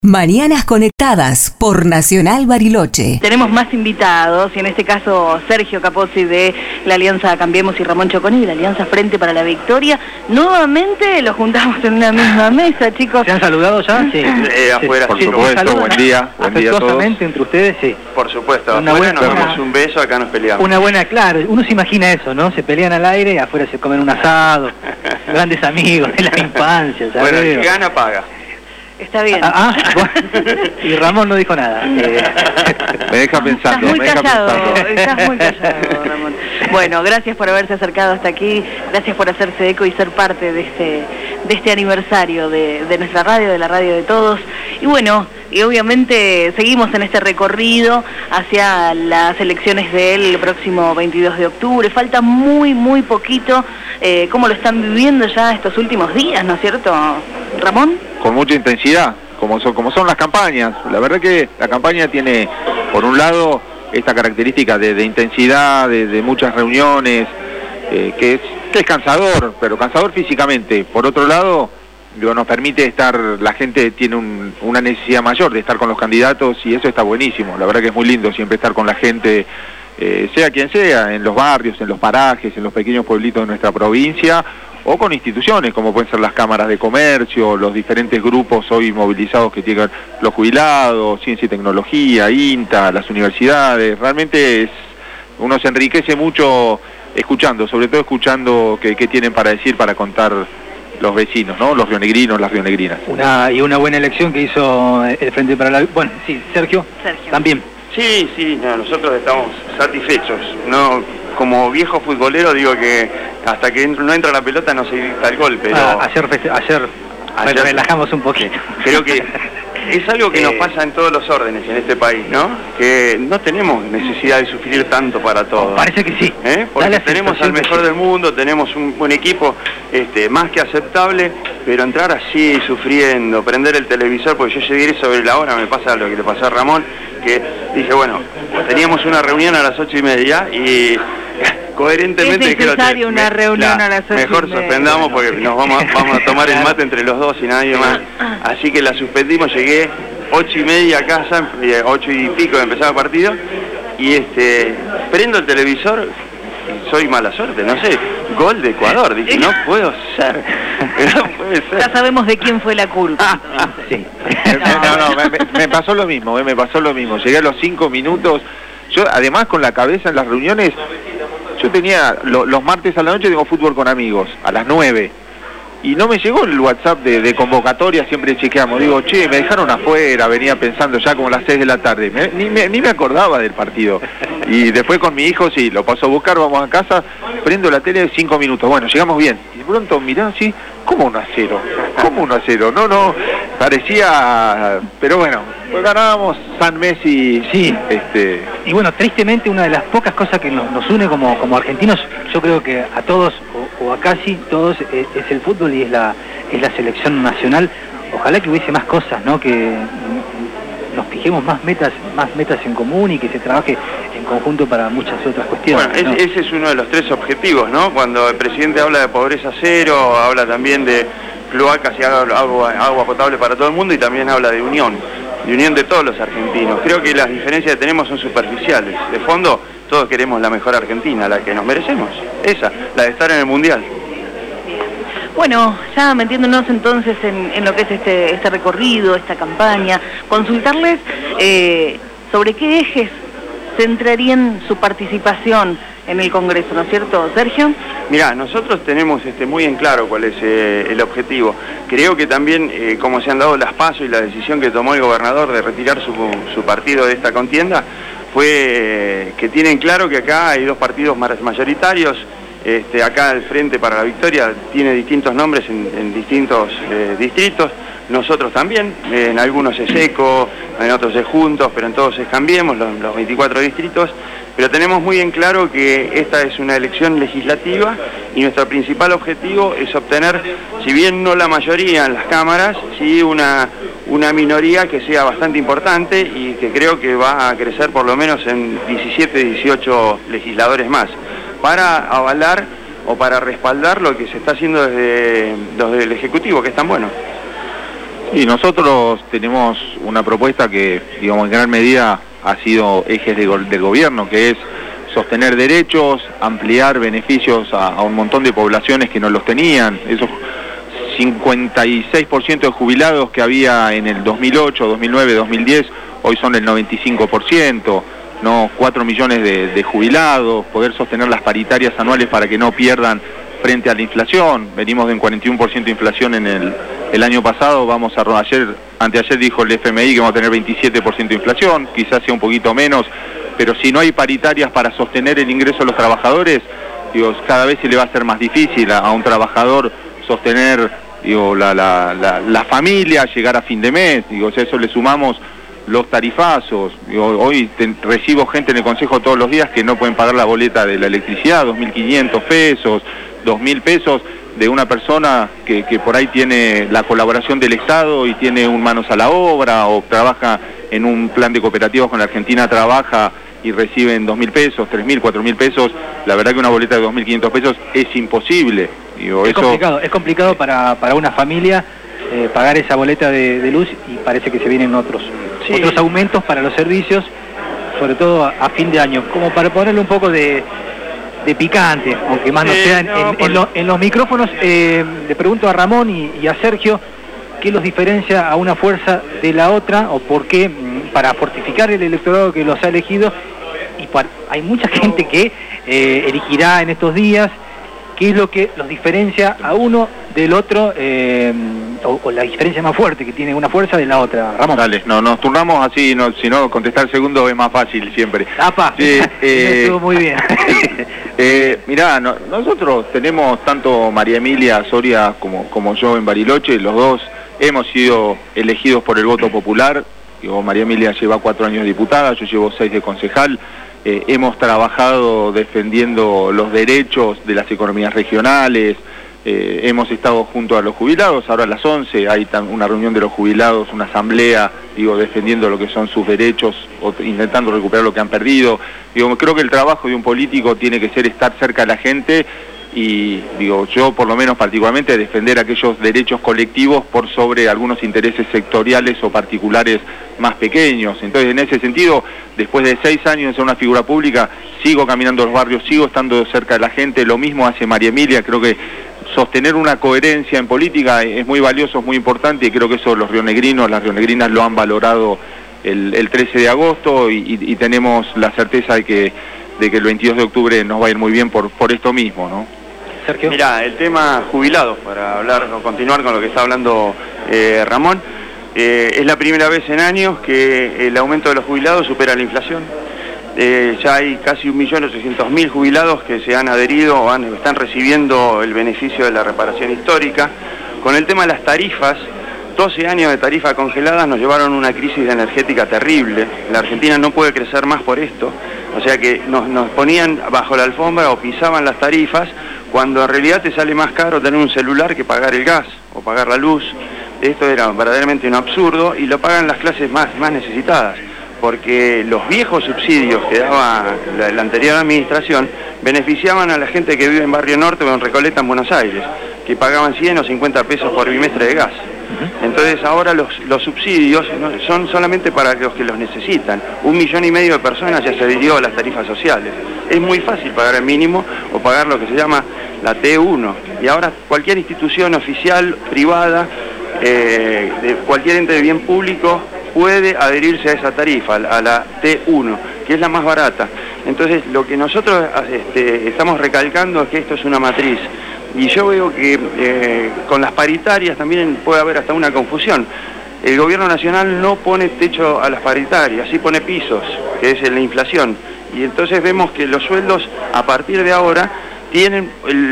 Mañanas Conectadas por Nacional Bariloche. Tenemos más invitados, y en este caso Sergio Capozzi de la Alianza Cambiemos y Ramón Choconi de la Alianza Frente para la Victoria. Nuevamente los juntamos en una misma mesa, chicos. ¿Se han saludado ya? Sí. Afuera, por sí, supuesto, buen día a todos. Afectuosamente entre ustedes, sí. Por supuesto, Una afuera buena- nos damos un beso, acá nos peleamos. Una buena, claro, uno se imagina eso, ¿no? Se pelean al aire y afuera se comen un asado, grandes amigos de la infancia, ¿sabes? Bueno, el que gana paga. Está bien. Bueno. Y Ramón no dijo nada. Me deja pensando, Estás muy me deja callado, pensando. estás muy callado, Ramón. Bueno, gracias por haberse acercado hasta aquí, gracias por hacerse eco y ser parte de este aniversario de nuestra radio, de la radio de todos. Y bueno, y obviamente seguimos en este recorrido hacia las elecciones del próximo 22 de octubre. Falta muy poquito. ¿Cómo lo están viviendo ya estos últimos días, no es cierto, Ramón? Con mucha intensidad, como son las campañas. La verdad que la campaña tiene, por un lado, esta característica de intensidad, de muchas reuniones, que es cansador, pero cansador físicamente. Por otro lado, nos permite estar, la gente tiene una necesidad mayor de estar con los candidatos y eso está buenísimo. La verdad que es muy lindo siempre estar con la gente, sea quien sea, en los barrios, en los parajes, en los pequeños pueblitos de nuestra provincia, o con instituciones como pueden ser las cámaras de comercio, los diferentes grupos hoy movilizados que tienen los jubilados, ciencia y tecnología, INTA, las universidades. Realmente uno se enriquece mucho escuchando, sobre todo escuchando qué tienen para decir, para contar los vecinos, ¿no? Los rionegrinos, las rionegrinas. Una buena elección que hizo el Frente para la... Bueno, sí, Sergio. También. Sí, no, nosotros estamos satisfechos. No, como viejo futbolero digo que hasta que no entra la pelota no se grita el gol, pero... Ayer relajamos un poquito. Creo que es algo que nos pasa en todos los órdenes en este país, ¿no? Que no tenemos necesidad de sufrir tanto para todo. Parece que sí. Porque tenemos al mejor del mundo, tenemos un buen equipo más que aceptable, pero entrar así, sufriendo, prender el televisor, porque yo llegué sobre la hora, me pasa lo que le pasó a Ramón, que dije, bueno, teníamos una reunión a las 8:30 y coherentemente... Es necesaria una reunión a las 8:30. Mejor suspendamos porque nos vamos a tomar el mate entre los dos y nadie más. Así que la suspendimos, llegué 8:30 a casa, 8 y pico empezaba el partido, y prendo el televisor, y soy mala suerte, no sé, gol de Ecuador, dije, no puedo ser, no puede ser. Ya sabemos de quién fue la culpa. Sí. Me pasó lo mismo, llegué a los 5 minutos, yo además con la cabeza en las reuniones, yo tenía, los martes a la noche tengo fútbol con amigos, a las 9, y no me llegó el WhatsApp de convocatoria, siempre chequeamos, digo, che, me dejaron afuera, venía pensando ya como las 6 de la tarde, ni me acordaba del partido, y después con mi hijo, sí, lo paso a buscar, vamos a casa, prendo la tele 5 minutos, bueno, llegamos bien, y de pronto mirá así, ¿cómo 1-0? ¿Cómo 1-0? No, parecía, pero bueno, pues ganábamos, San Messi, sí. Y bueno, tristemente una de las pocas cosas que nos une como argentinos, yo creo que a todos, o a casi todos, es el fútbol y es la selección nacional. Ojalá que hubiese más cosas, ¿no? Que nos fijemos más metas en común y que se trabaje en conjunto para muchas otras cuestiones. Bueno, ¿no? Ese es uno de los 3 objetivos, ¿no? Cuando el presidente habla de pobreza cero, habla también de cloacas y agua potable para todo el mundo, y también habla de unión de todos los argentinos. Creo que las diferencias que tenemos son superficiales. De fondo, todos queremos la mejor Argentina, la que nos merecemos. Esa, la de estar en el Mundial. Bueno, ya metiéndonos entonces en lo que es este recorrido, esta campaña, consultarles sobre qué ejes centrarían su participación en el Congreso, ¿no es cierto, Sergio? Mirá, nosotros tenemos muy en claro cuál es el objetivo. Creo que también, como se han dado las pasos y la decisión que tomó el gobernador de retirar su partido de esta contienda, fue que tienen claro que acá hay 2 partidos mayoritarios. Acá el Frente para la Victoria tiene distintos nombres en distintos distritos. Nosotros también, en algunos es ECO, en otros es Juntos, pero en todos es Cambiemos, los 24 distritos. Pero tenemos muy en claro que esta es una elección legislativa y nuestro principal objetivo es obtener, si bien no la mayoría en las cámaras, sí una minoría que sea bastante importante y que creo que va a crecer por lo menos en 17, 18 legisladores más, para avalar o para respaldar lo que se está haciendo desde el Ejecutivo, que es tan bueno. Y nosotros tenemos una propuesta que, digamos, en gran medida ha sido ejes del gobierno, que es sostener derechos, ampliar beneficios a un montón de poblaciones que no los tenían. Esos 56% de jubilados que había en el 2008, 2009, 2010, hoy son el 95%, ¿no? 4 millones de jubilados, poder sostener las paritarias anuales para que no pierdan frente a la inflación. Venimos de un 41% de inflación en el año pasado, anteayer dijo el FMI que vamos a tener 27% de inflación, quizás sea un poquito menos, pero si no hay paritarias para sostener el ingreso de los trabajadores, digo, cada vez se le va a hacer más difícil a un trabajador sostener, digo, la familia, llegar a fin de mes. Digo, si a eso le sumamos los tarifazos. Digo, hoy recibo gente en el consejo todos los días que no pueden pagar la boleta de la electricidad, 2.500 pesos, 2.000 pesos, de una persona que por ahí tiene la colaboración del Estado y tiene un manos a la obra, o trabaja en un plan de cooperativas con la Argentina, trabaja y reciben 2.000 pesos, 3.000, 4.000 pesos. La verdad que una boleta de 2.500 pesos es imposible. Digo, es complicado para una familia pagar esa boleta de luz, y parece que se vienen otros aumentos para los servicios, sobre todo a fin de año. Como para ponerle un poco de picante, aunque más no sea en los micrófonos, le pregunto a Ramón y a Sergio, ¿qué los diferencia a una fuerza de la otra, o por qué, para fortificar el electorado que los ha elegido? Y hay mucha gente que elegirá en estos días. ¿Qué es lo que los diferencia a uno del otro, o la diferencia más fuerte que tiene una fuerza de la otra? Ramón. Dale, nos turnamos así, si no, contestar segundo es más fácil siempre. ¡Apa! Estuvo muy bien. Mirá, nosotros tenemos tanto María Emilia Soria como yo en Bariloche, los dos hemos sido elegidos por el voto popular. Digo, María Emilia lleva 4 años de diputada, yo llevo 6 de concejal. Hemos trabajado defendiendo los derechos de las economías regionales, hemos estado junto a los jubilados. Ahora a las 11 hay una reunión de los jubilados, una asamblea, digo, defendiendo lo que son sus derechos, o intentando recuperar lo que han perdido. Digo, creo que el trabajo de un político tiene que ser estar cerca de la gente, y digo, yo por lo menos particularmente defender aquellos derechos colectivos por sobre algunos intereses sectoriales o particulares más pequeños. Entonces, en ese sentido, después de 6 años de ser una figura pública, sigo caminando los barrios, sigo estando cerca de la gente. Lo mismo hace María Emilia. Creo que sostener una coherencia en política es muy valioso, es muy importante, y creo que eso los rionegrinos, las rionegrinas lo han valorado el 13 de agosto, y tenemos la certeza de que el 22 de octubre nos va a ir muy bien por esto mismo, ¿no? Sergio. Mirá, el tema jubilados, para hablar o continuar con lo que está hablando Ramón, es la primera vez en años que el aumento de los jubilados supera la inflación. Ya hay casi 1.800.000 jubilados que se han adherido o están recibiendo el beneficio de la reparación histórica. Con el tema de las tarifas, 12 años de tarifa congeladas nos llevaron a una crisis energética terrible. La Argentina no puede crecer más por esto. O sea que nos ponían bajo la alfombra o pisaban las tarifas, cuando en realidad te sale más caro tener un celular que pagar el gas o pagar la luz. Esto era verdaderamente un absurdo, y lo pagan las clases más necesitadas, porque los viejos subsidios que daba la anterior administración beneficiaban a la gente que vive en Barrio Norte o en Recoleta, en Buenos Aires, que pagaban 100 o 50 pesos por bimestre de gas. Entonces ahora los subsidios son solamente para los que los necesitan. 1,5 millones de personas ya se adhirió a las tarifas sociales. Es muy fácil pagar el mínimo o pagar lo que se llama la T1. Y ahora cualquier institución oficial, privada, de cualquier ente de bien público, puede adherirse a esa tarifa, a la T1, que es la más barata. Entonces lo que nosotros estamos recalcando es que esto es una matriz. Y yo veo que con las paritarias también puede haber hasta una confusión. El gobierno nacional no pone techo a las paritarias, sí pone pisos, que es la inflación. Y entonces vemos que los sueldos a partir de ahora tienen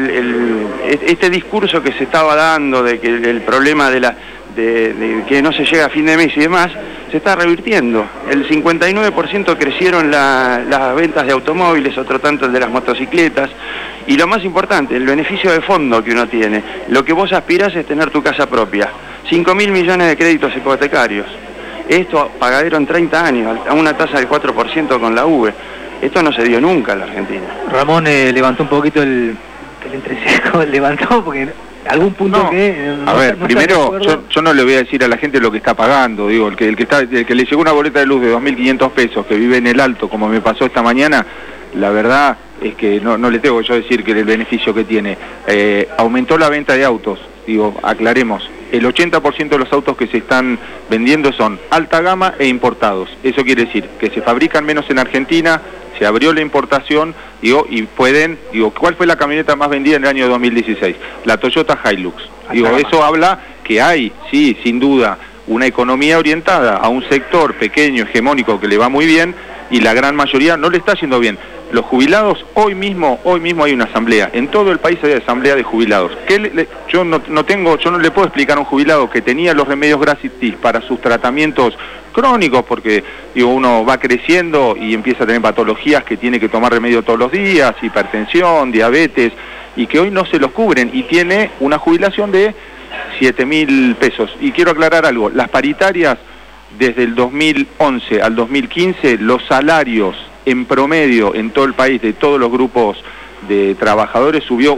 este discurso que se estaba dando de que el problema de que no se llega a fin de mes y demás, se está revirtiendo. El 59% crecieron las ventas de automóviles, otro tanto el de las motocicletas, y lo más importante, el beneficio de fondo que uno tiene. Lo que vos aspirás es tener tu casa propia. 5.000 millones de créditos hipotecarios. Esto pagadero en 30 años, a una tasa del 4% con la UVE. Esto no se dio nunca en la Argentina. Ramón levantó un poquito el entrecejo, levantó porque algún punto No, que... a ver, primero, yo no le voy a decir a la gente lo que está pagando, digo, el que le llegó una boleta de luz de 2.500 pesos, que vive en el Alto, como me pasó esta mañana, la verdad es que no le tengo yo decir que el beneficio que tiene. Aumentó la venta de autos, digo, aclaremos, el 80% de los autos que se están vendiendo son alta gama e importados. Eso quiere decir que se fabrican menos en Argentina, se abrió la importación, digo, y pueden, digo, ¿cuál fue la camioneta más vendida en el año 2016? La Toyota Hilux. Digo, eso habla que hay, sí, sin duda, una economía orientada a un sector pequeño, hegemónico, que le va muy bien, y la gran mayoría no le está yendo bien. Los jubilados, hoy mismo hay una asamblea, en todo el país hay asamblea de jubilados. Yo no le puedo explicar a un jubilado que tenía los remedios gratis para sus tratamientos crónicos, porque digo, uno va creciendo y empieza a tener patologías que tiene que tomar remedio todos los días, hipertensión, diabetes, y que hoy no se los cubren, y tiene una jubilación de 7.000 pesos. Y quiero aclarar algo, las paritarias, desde el 2011 al 2015, los salarios en promedio en todo el país de todos los grupos de trabajadores subió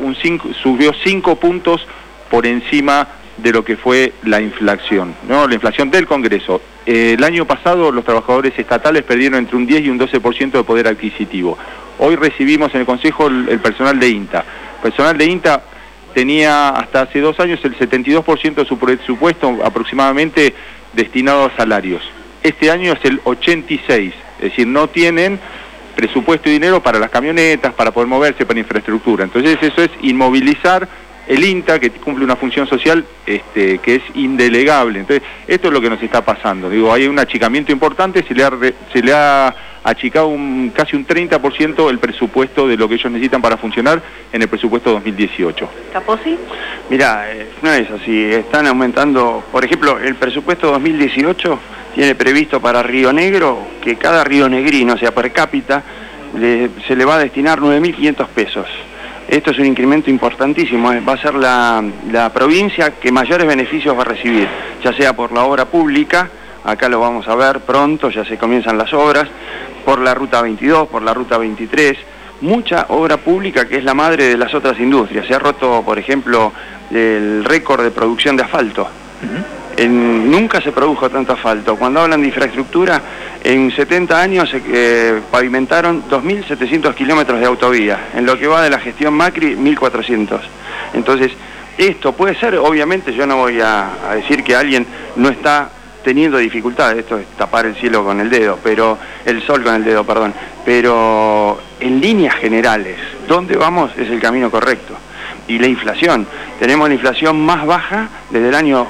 5 puntos por encima de lo que fue la inflación, ¿no? La inflación del Congreso. El año pasado los trabajadores estatales perdieron entre un 10 y un 12% de poder adquisitivo. Hoy recibimos en el Consejo el personal de INTA. El personal de INTA tenía hasta hace 2 años el 72% de su presupuesto aproximadamente destinado a salarios. Este año es el 86%, es decir, no tienen presupuesto y dinero para las camionetas, para poder moverse, para infraestructura. Entonces eso es inmovilizar el INTA, que cumple una función social que es indelegable. Entonces esto es lo que nos está pasando. Digo, hay un achicamiento importante, se le ha achicado casi un 30% el presupuesto de lo que ellos necesitan para funcionar en el presupuesto 2018. ¿Capozzi? Mirá, no es así, están aumentando, por ejemplo, el presupuesto 2018 tiene previsto para Río Negro que cada rionegrino, o sea, per cápita, se le va a destinar 9.500 pesos. Esto es un incremento importantísimo, va a ser la provincia que mayores beneficios va a recibir, ya sea por la obra pública, acá lo vamos a ver pronto, ya se comienzan las obras, por la Ruta 22, por la Ruta 23, mucha obra pública que es la madre de las otras industrias. Se ha roto, por ejemplo, el récord de producción de asfalto. Nunca se produjo tanto asfalto. Cuando hablan de infraestructura, en 70 años se pavimentaron 2.700 kilómetros de autovía. En lo que va de la gestión Macri, 1.400. Entonces, esto puede ser, obviamente, yo no voy a decir que alguien no está teniendo dificultades, esto es tapar el cielo con el dedo, pero el sol con el dedo, perdón. Pero en líneas generales, ¿dónde vamos? Es el camino correcto. Y la inflación, tenemos la inflación más baja desde el año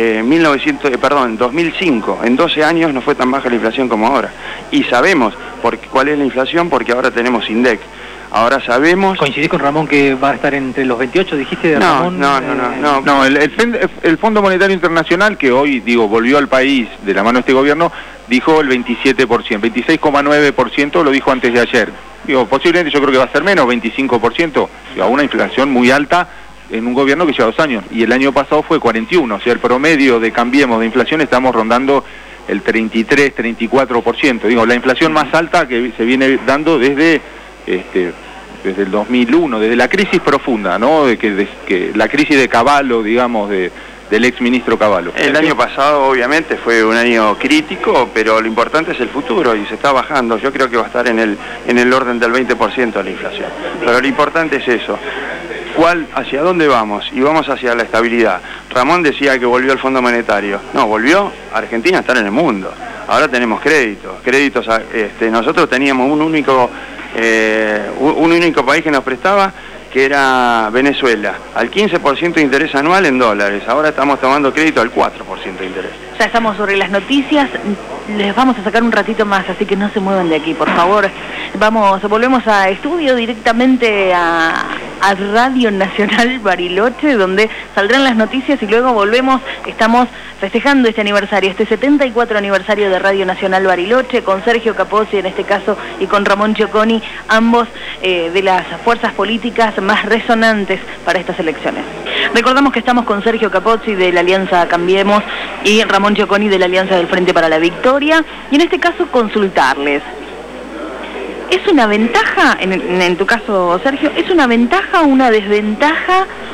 2005, en 12 años no fue tan baja la inflación como ahora. Y sabemos cuál es la inflación porque ahora tenemos INDEC. Ahora sabemos... ¿Coincidís con Ramón que va a estar entre los 28, dijiste, de Ramón? No, el Fondo Monetario Internacional, que hoy, digo, volvió al país de la mano de este gobierno, dijo el 27%, 26,9% lo dijo antes de ayer. Digo, posiblemente yo creo que va a ser menos, 25%, digo, una inflación muy alta en un gobierno que lleva 2 años, y el año pasado fue 41, o sea, el promedio de Cambiemos de inflación estamos rondando el 33, 34%, digo, la inflación más alta que se viene dando desde el 2001, desde la crisis profunda, ¿no? Que la crisis de Cavallo, digamos, del ex ministro Cavallo. El año pasado obviamente fue un año crítico, pero lo importante es el futuro y se está bajando. Yo creo que va a estar en el orden del 20% de la inflación. Pero lo importante es eso. ¿Hacia dónde vamos? Y vamos hacia la estabilidad. Ramón decía que volvió al Fondo Monetario. No, volvió Argentina a estar en el mundo. Ahora tenemos créditos. Nosotros teníamos un único país que nos prestaba, que era Venezuela, al 15% de interés anual en dólares. Ahora estamos tomando crédito al 4% de interés. Ya estamos sobre las noticias, les vamos a sacar un ratito más, así que no se muevan de aquí, por favor. Volvemos a estudio directamente a Radio Nacional Bariloche, donde saldrán las noticias y luego volvemos. Estamos festejando este aniversario, este 74 aniversario de Radio Nacional Bariloche, con Sergio Capozzi en este caso y con Ramón Gioconi, ambos de las fuerzas políticas más resonantes para estas elecciones. Recordamos que estamos con Sergio Capozzi de la Alianza Cambiemos y Ramón Gioconi de la Alianza del Frente para la Victoria, y en este caso consultarles. ¿Es una ventaja, en tu caso Sergio, es una ventaja o una desventaja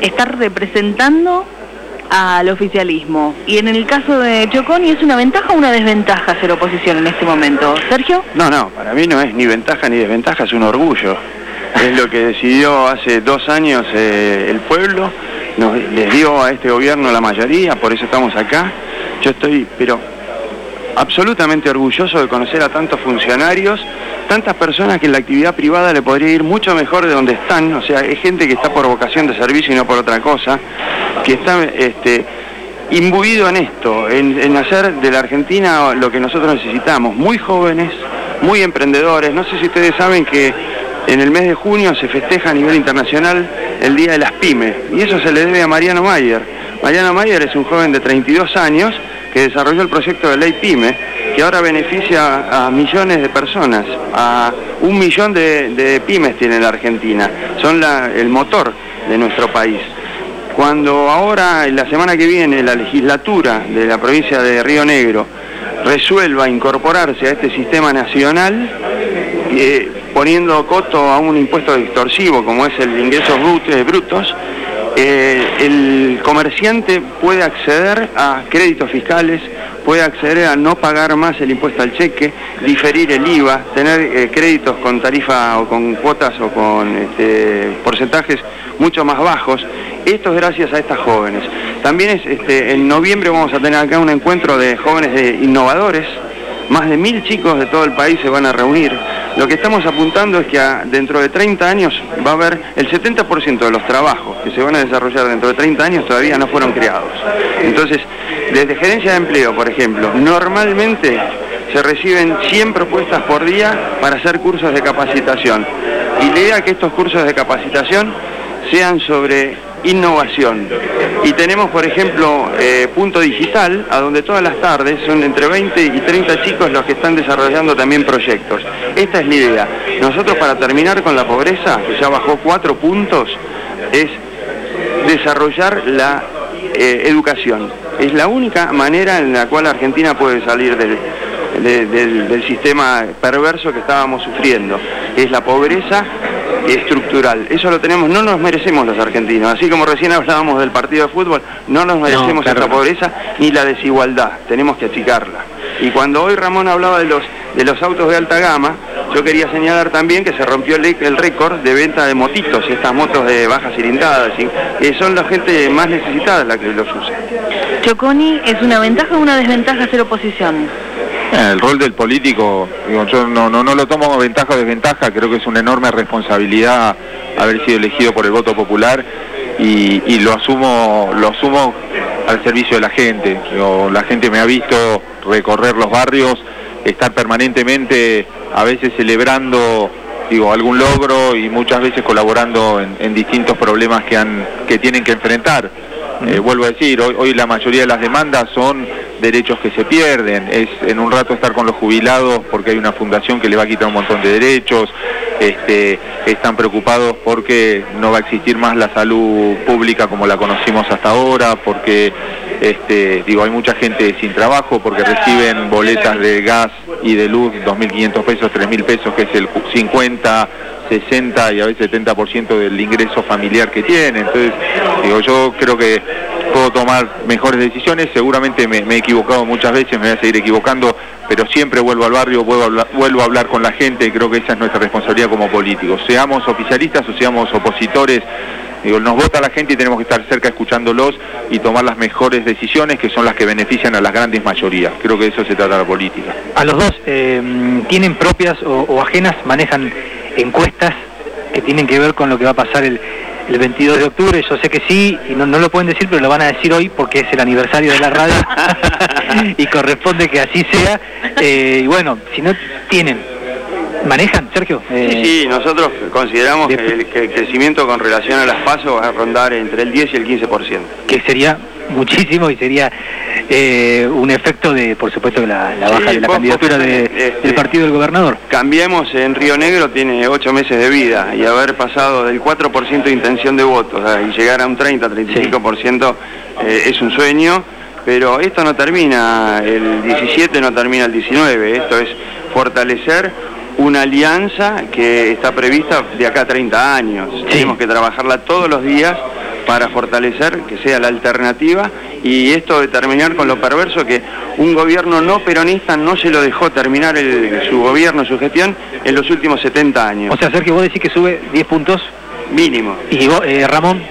estar representando al oficialismo. Y en el caso de Choconi, ¿es una ventaja o una desventaja ser oposición en este momento? ¿Sergio? No, para mí no es ni ventaja ni desventaja, es un orgullo. Es lo que decidió hace 2 años el pueblo, les dio a este gobierno la mayoría, por eso estamos acá. Yo estoy, pero absolutamente orgulloso de conocer a tantos funcionarios, tantas personas que en la actividad privada le podría ir mucho mejor de donde están, o sea, es gente que está por vocación de servicio y no por otra cosa, que está imbuido en esto, en hacer de la Argentina lo que nosotros necesitamos, muy jóvenes, muy emprendedores. No sé si ustedes saben que en el mes de junio se festeja a nivel internacional el Día de las Pymes, y eso se le debe a Mariano Mayer. Mariano Mayer es un joven de 32 años que desarrolló el proyecto de ley PYME, que ahora beneficia a millones de personas, a 1 millón de pymes tiene la Argentina, son el motor de nuestro país. Cuando ahora, en la semana que viene, la legislatura de la provincia de Río Negro resuelva incorporarse a este sistema nacional, poniendo coto a un impuesto extorsivo como es el de ingresos brutos, el comerciante puede acceder a créditos fiscales, puede acceder a no pagar más el impuesto al cheque, diferir el IVA, tener créditos con tarifa o con cuotas o con porcentajes mucho más bajos. Esto es gracias a estas jóvenes. También en noviembre vamos a tener acá un encuentro de jóvenes innovadores. Más de 1000 chicos de todo el país se van a reunir. Lo que estamos apuntando es que dentro de 30 años va a haber el 70% de los trabajos que se van a desarrollar dentro de 30 años todavía no fueron creados. Entonces, desde gerencia de empleo, por ejemplo, normalmente se reciben 100 propuestas por día para hacer cursos de capacitación. Y la idea es que estos cursos de capacitación sean sobre innovación. Y tenemos, por ejemplo, Punto Digital, a donde todas las tardes son entre 20 y 30 chicos los que están desarrollando también proyectos. Esta es la idea. Nosotros, para terminar con la pobreza, que ya bajó 4 puntos, es desarrollar la educación. Es la única manera en la cual Argentina puede salir del sistema perverso que estábamos sufriendo, que es la pobreza estructural. Eso lo tenemos, no nos merecemos los argentinos, así como recién hablábamos del partido de fútbol, no nos merecemos esta pobreza ni la desigualdad, tenemos que achicarla. Y cuando hoy Ramón hablaba de los autos de alta gama, yo quería señalar también que se rompió el récord de venta de motitos, estas motos de baja cilindrada, que son la gente más necesitada la que los usa. Choconi, ¿es una ventaja o una desventaja ser oposición? El rol del político, digo, yo no lo tomo como ventaja o desventaja, creo que es una enorme responsabilidad haber sido elegido por el voto popular y lo asumo al servicio de la gente. Digo, la gente me ha visto recorrer los barrios, estar permanentemente, a veces celebrando algún logro y muchas veces colaborando en distintos problemas que tienen que enfrentar. Vuelvo a decir, hoy la mayoría de las demandas son derechos que se pierden, es en un rato estar con los jubilados porque hay una fundación que le va a quitar un montón de derechos, están preocupados porque no va a existir más la salud pública como la conocimos hasta ahora, porque hay mucha gente sin trabajo, porque reciben boletas de gas y de luz, 2.500 pesos, 3.000 pesos, que es el 50, 60 y a veces 70% del ingreso familiar que tienen. Entonces, yo creo que puedo tomar mejores decisiones, seguramente me he equivocado muchas veces, me voy a seguir equivocando, pero siempre vuelvo al barrio, vuelvo a hablar con la gente, y creo que esa es nuestra responsabilidad como políticos, seamos oficialistas o seamos opositores. Nos vota la gente y tenemos que estar cerca escuchándolos y tomar las mejores decisiones, que son las que benefician a las grandes mayorías. Creo que de eso se trata la política. A los dos, ¿tienen propias o ajenas, manejan encuestas que tienen que ver con lo que va a pasar el 22 de octubre? Yo sé que sí, y no lo pueden decir, pero lo van a decir hoy porque es el aniversario de la radio y corresponde que así sea. Y bueno, si no tienen, ¿manejan, Sergio? Sí, nosotros consideramos que el crecimiento con relación a las PASO va a rondar entre el 10 y el 15%. Que sería muchísimo y sería un efecto de, por supuesto, la baja de la candidatura del partido del gobernador. Cambiemos en Río Negro, tiene 8 meses de vida, y haber pasado del 4% de intención de votos y llegar a un 30-35% es un sueño, pero esto no termina el 17, no termina el 19, esto es fortalecer una alianza que está prevista de acá a 30 años. Sí. Tenemos que trabajarla todos los días para fortalecer, que sea la alternativa, y esto de terminar con lo perverso que un gobierno no peronista no se lo dejó terminar su gobierno, su gestión, en los últimos 70 años. O sea, Sergio, vos decís que sube 10 puntos. Mínimo. ¿Y vos, Ramón?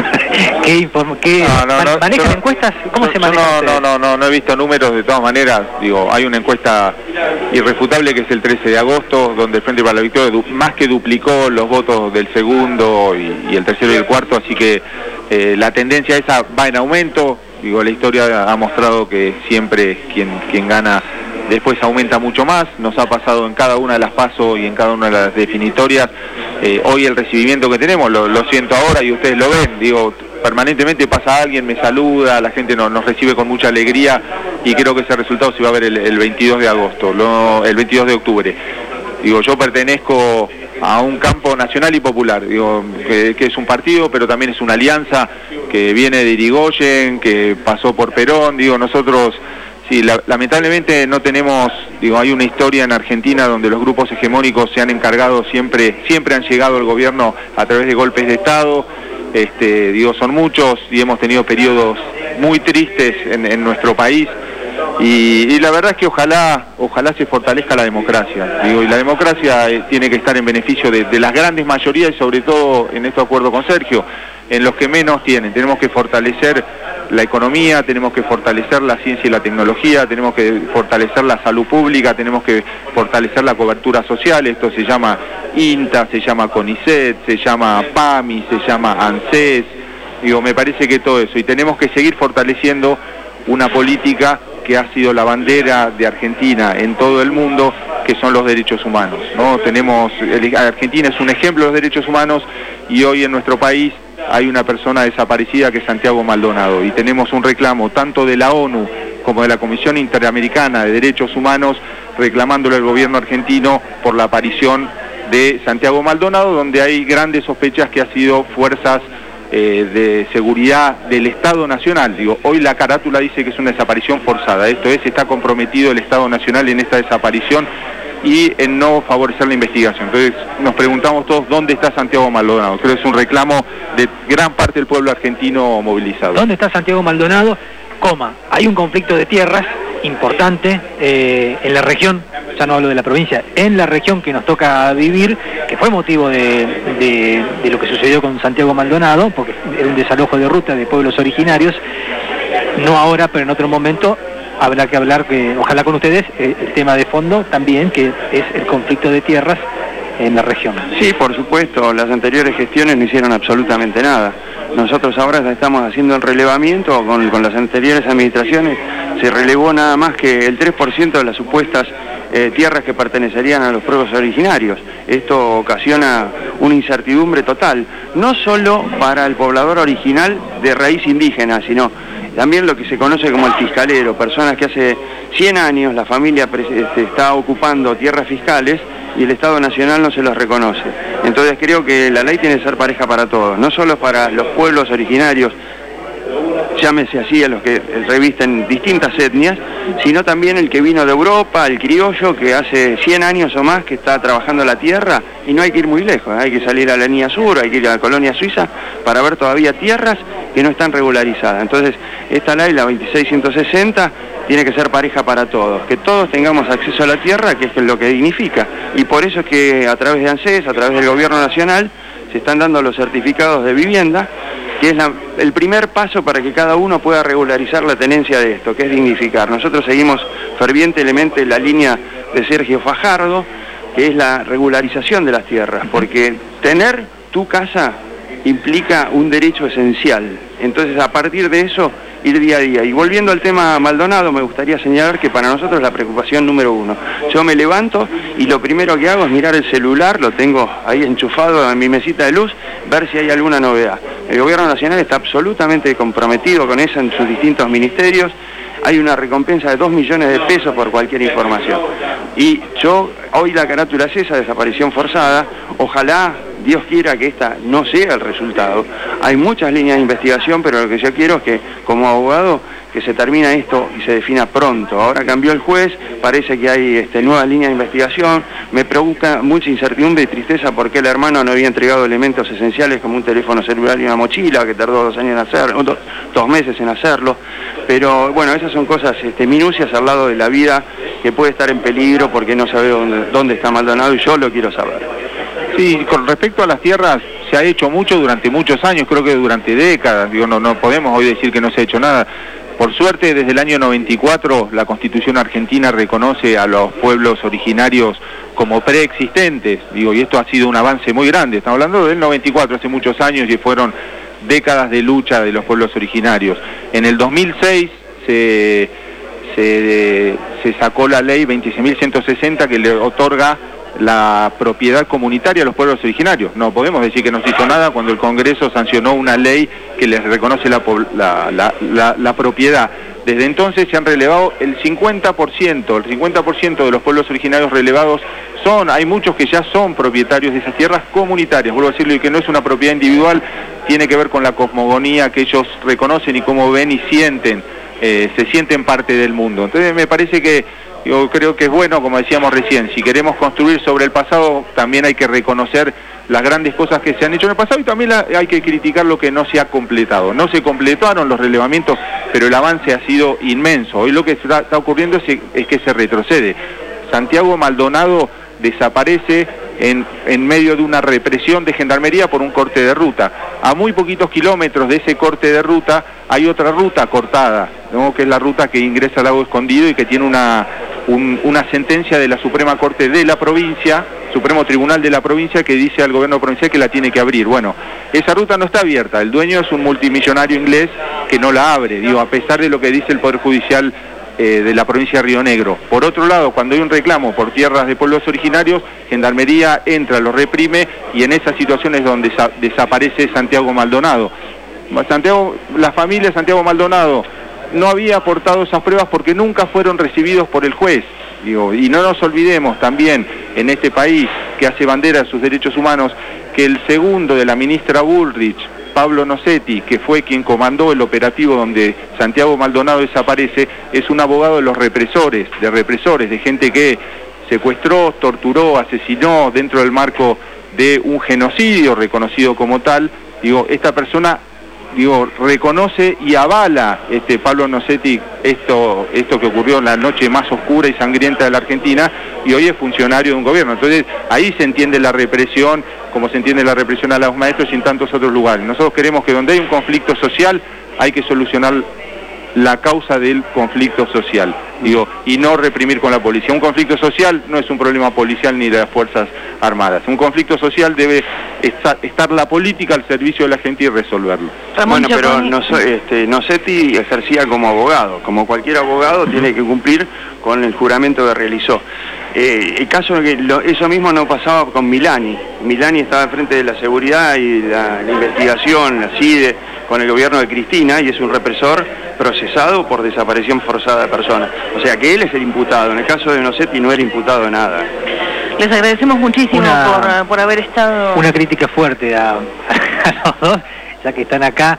¿Manejan encuestas? ¿Cómo se maneja? No he visto números, de todas maneras. Digo, hay una encuesta irrefutable que es el 13 de agosto, donde el Frente para la Victoria más que duplicó los votos del segundo y el tercero y el cuarto, así que la tendencia esa va en aumento. Digo, la historia ha mostrado que siempre quien gana después aumenta mucho más. Nos ha pasado en cada una de las PASO y en cada una de las definitorias. Hoy el recibimiento que tenemos, lo siento ahora y ustedes lo ven, digo, permanentemente pasa alguien, me saluda, la gente nos recibe con mucha alegría, y creo que ese resultado se va a ver el 22 de agosto, el 22 de octubre. Digo, yo pertenezco a un campo nacional y popular, digo, que es un partido, pero también es una alianza que viene de Irigoyen, que pasó por Perón. Digo, nosotros, sí, lamentablemente no tenemos, digo, hay una historia en Argentina donde los grupos hegemónicos se han encargado, siempre han llegado al gobierno a través de golpes de Estado. Digo, son muchos y hemos tenido periodos muy tristes en nuestro país, y la verdad es que ojalá se fortalezca la democracia. Digo, y la democracia tiene que estar en beneficio de las grandes mayorías, y sobre todo, en esto acuerdo con Sergio, en los que menos tienen. Tenemos que fortalecer la economía, tenemos que fortalecer la ciencia y la tecnología, tenemos que fortalecer la salud pública, tenemos que fortalecer la cobertura social. Esto se llama INTA, se llama CONICET, se llama PAMI, se llama ANSES. Digo, me parece que todo eso, y tenemos que seguir fortaleciendo una política que ha sido la bandera de Argentina en todo el mundo, que son los derechos humanos, ¿no? Argentina es un ejemplo de los derechos humanos, y hoy en nuestro país hay una persona desaparecida que es Santiago Maldonado, y tenemos un reclamo tanto de la ONU como de la Comisión Interamericana de Derechos Humanos reclamándole al gobierno argentino por la aparición de Santiago Maldonado, donde hay grandes sospechas que ha sido fuerzas de seguridad del Estado Nacional. Digo, hoy la carátula dice que es una desaparición forzada. Esto es, está comprometido el Estado Nacional en esta desaparición y en no favorecer la investigación. Entonces nos preguntamos todos, ¿dónde está Santiago Maldonado? Creo que es un reclamo de gran parte del pueblo argentino movilizado. ¿Dónde está Santiago Maldonado? Hay un conflicto de tierras importante en la región, ya no hablo de la provincia, en la región que nos toca vivir, que fue motivo de lo que sucedió con Santiago Maldonado, porque era un desalojo de ruta de pueblos originarios. No ahora, pero en otro momento habrá que hablar, ojalá con ustedes, el tema de fondo también, que es el conflicto de tierras en la región. Sí, por supuesto, las anteriores gestiones no hicieron absolutamente nada. Nosotros ahora estamos haciendo el relevamiento con las anteriores administraciones. Se relevó nada más que el 3% de las supuestas tierras que pertenecerían a los pueblos originarios. Esto ocasiona una incertidumbre total, no solo para el poblador original de raíz indígena, sino también lo que se conoce como el fiscalero, personas que hace 100 años la familia está ocupando tierras fiscales y el Estado Nacional no se los reconoce. Entonces creo que la ley tiene que ser pareja para todos, no solo para los pueblos originarios, llámese así a los que revisten distintas etnias, sino también el que vino de Europa, el criollo que hace 100 años o más que está trabajando la tierra, y no hay que ir muy lejos, hay que salir a la línea sur, hay que ir a la colonia suiza para ver todavía tierras que no están regularizadas. Entonces esta ley, la 26160, tiene que ser pareja para todos, que todos tengamos acceso a la tierra, que es lo que dignifica, y por eso es que a través de ANSES, a través del gobierno nacional, se están dando los certificados de vivienda, que es el primer paso para que cada uno pueda regularizar la tenencia de esto, que es dignificar. Nosotros seguimos fervientemente la línea de Sergio Fajardo, que es la regularización de las tierras, porque tener tu casa implica un derecho esencial. Entonces, a partir de eso, ir día a día. Y volviendo al tema Maldonado, me gustaría señalar que para nosotros es la preocupación número uno. Yo me levanto y lo primero que hago es mirar el celular, lo tengo ahí enchufado en mi mesita de luz, ver si hay alguna novedad. El gobierno nacional está absolutamente comprometido con eso en sus distintos ministerios. Hay una recompensa de 2 millones de pesos por cualquier información. Y yo, hoy la carátula es esa, desaparición forzada. Ojalá Dios quiera que esta no sea el resultado. Hay muchas líneas de investigación, pero lo que yo quiero es que, como abogado, que se termina esto y se defina pronto. Ahora cambió el juez, parece que hay nueva línea de investigación, me provoca mucha incertidumbre y tristeza porque el hermano no había entregado elementos esenciales como un teléfono celular y una mochila, que tardó 2 años en hacerlo, 2 meses en hacerlo, pero bueno, esas son cosas minucias al lado de la vida que puede estar en peligro porque no sabe dónde está Maldonado y yo lo quiero saber. Sí, con respecto a las tierras, se ha hecho mucho durante muchos años, creo que durante décadas, no podemos hoy decir que no se ha hecho nada. Por suerte, desde el año 94, la Constitución argentina reconoce a los pueblos originarios como preexistentes, y esto ha sido un avance muy grande. Estamos hablando del 94, hace muchos años, y fueron décadas de lucha de los pueblos originarios. En el 2006 se sacó la ley 26.160 que le otorga la propiedad comunitaria a los pueblos originarios. No podemos decir que no se hizo nada cuando el Congreso sancionó una ley que les reconoce la propiedad. Desde entonces se han relevado el 50% de los pueblos originarios relevados hay muchos que ya son propietarios de esas tierras comunitarias, vuelvo a decirlo, y que no es una propiedad individual, tiene que ver con la cosmogonía que ellos reconocen y cómo ven y sienten, se sienten parte del mundo. Entonces me parece que yo creo que es bueno, como decíamos recién, si queremos construir sobre el pasado, también hay que reconocer las grandes cosas que se han hecho en el pasado y también hay que criticar lo que no se ha completado. No se completaron los relevamientos, pero el avance ha sido inmenso. Hoy lo que está ocurriendo es que se retrocede. Santiago Maldonado desaparece en medio de una represión de gendarmería por un corte de ruta. A muy poquitos kilómetros de ese corte de ruta hay otra ruta cortada, ¿no? Que es la ruta que ingresa al Lago Escondido y que tiene una sentencia de la Suprema Corte de la provincia, Supremo Tribunal de la provincia, que dice al gobierno provincial que la tiene que abrir. Bueno, esa ruta no está abierta, el dueño es un multimillonario inglés que no la abre, a pesar de lo que dice el Poder Judicial de la provincia de Río Negro. Por otro lado, cuando hay un reclamo por tierras de pueblos originarios, Gendarmería entra, lo reprime y en esa situación es donde desaparece Santiago Maldonado. La familia de Santiago Maldonado no había aportado esas pruebas porque nunca fueron recibidos por el juez. Y no nos olvidemos también en este país que hace bandera de sus derechos humanos que el segundo de la ministra Bullrich, Pablo Nocetti, que fue quien comandó el operativo donde Santiago Maldonado desaparece, es un abogado de los represores, de gente que secuestró, torturó, asesinó dentro del marco de un genocidio reconocido como tal. Esta persona reconoce y avala Pablo Nocetti esto que ocurrió en la noche más oscura y sangrienta de la Argentina, y hoy es funcionario de un gobierno. Entonces ahí se entiende la represión, como se entiende la represión a los maestros y en tantos otros lugares. Nosotros queremos que donde hay un conflicto social hay que solucionar la causa del conflicto social, y no reprimir con la policía. Un conflicto social no es un problema policial ni de las Fuerzas Armadas. Un conflicto social debe estar la política al servicio de la gente y resolverlo. Bueno, pero Nocetti ejercía como abogado. Como cualquier abogado tiene que cumplir con el juramento que realizó. El caso es que eso mismo no pasaba con Milani. Milani estaba al frente de la seguridad y la investigación, la CIDE, con el gobierno de Cristina, y es un represor procesado por desaparición forzada de personas. O sea que él es el imputado. En el caso de Nocetti no era imputado de nada. Les agradecemos muchísimo por haber estado... Una crítica fuerte a los dos, ya que están acá.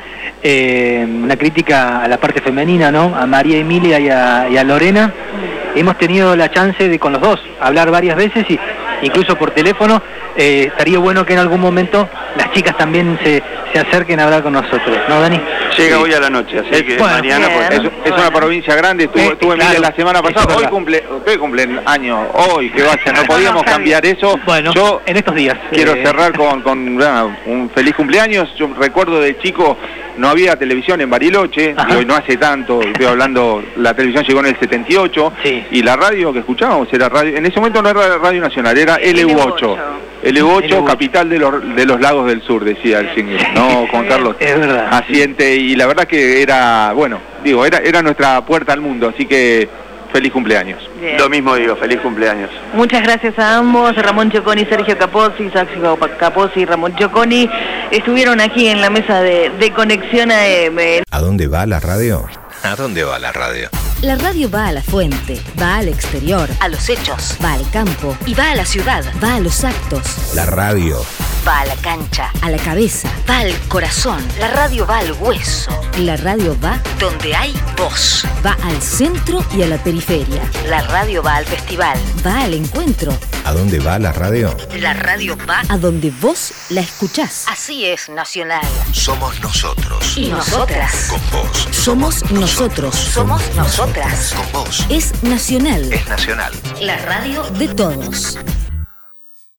Una crítica a la parte femenina, ¿no? A María Emilia y a Lorena. Hemos tenido la chance de con los dos hablar varias veces y incluso por teléfono. Estaría bueno que en algún momento las chicas también se acerquen a hablar con nosotros, ¿no, Dani? Llega hoy a la noche, así que bueno, mañana... Es una provincia grande, estuve Emilia la semana pasada, ustedes cumplen años, hoy, que vaya, no podíamos cambiar eso. Bueno, yo en estos días. Quiero cerrar con un feliz cumpleaños. Yo recuerdo de chico, no había televisión en Bariloche, y hoy no hace tanto, estoy hablando, la televisión llegó en el 78, sí. Y la radio que escuchábamos era radio, en ese momento no era Radio Nacional, era LU8. LU8, capital de los lagos del sur, decía el single, ¿no, Juan Carlos? Es verdad. Asiente, y la verdad que era, era nuestra puerta al mundo, así que feliz cumpleaños. Bien. Lo mismo digo, feliz cumpleaños. Muchas gracias a ambos, Ramón Choconi, Sergio Capozzi, Saxo Capozzi y Ramón Choconi, estuvieron aquí en la mesa de Conexión AM. ¿A dónde va la radio? ¿A dónde va la radio? La radio va a la fuente, va al exterior, a los hechos, va al campo y va a la ciudad, va a los actos. La radio va a la cancha, a la cabeza, va al corazón. La radio va al hueso. La radio va donde hay voz. Va al centro y a la periferia. La radio va al festival, va al encuentro. ¿A dónde va la radio? La radio va a donde vos la escuchás. Así es Nacional. Somos nosotros. Y nosotras. Con vos. Somos nosotros. Somos nosotras. Con vos. Es Nacional. Es Nacional. La radio de todos.